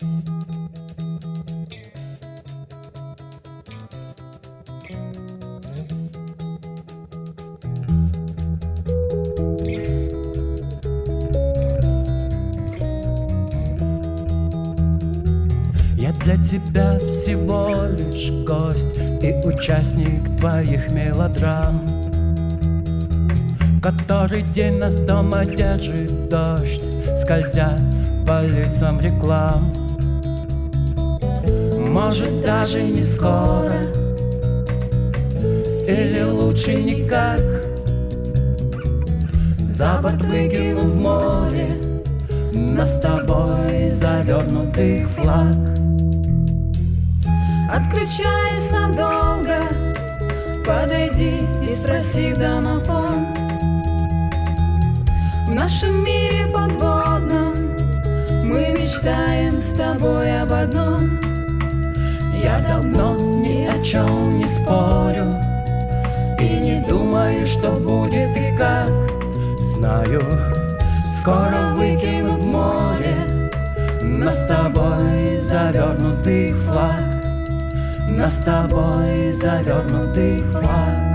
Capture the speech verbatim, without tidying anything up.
Я для тебя всего лишь гость и участник твоих мелодрам, который день нас дома держит дождь, скользя по лицам реклам. Может, даже не скоро, или лучше никак, за борт выкину в море нас с тобой завернутый флаг. Отключаясь надолго, подойди и спроси в домофон. В нашем мире подводном мы мечтаем с тобой об одном. Я давно ни о чем не спорю и не думаю, что будет и как. Знаю, скоро выкину в море нас с тобой завернутый флаг, нас с тобой завернутый флаг.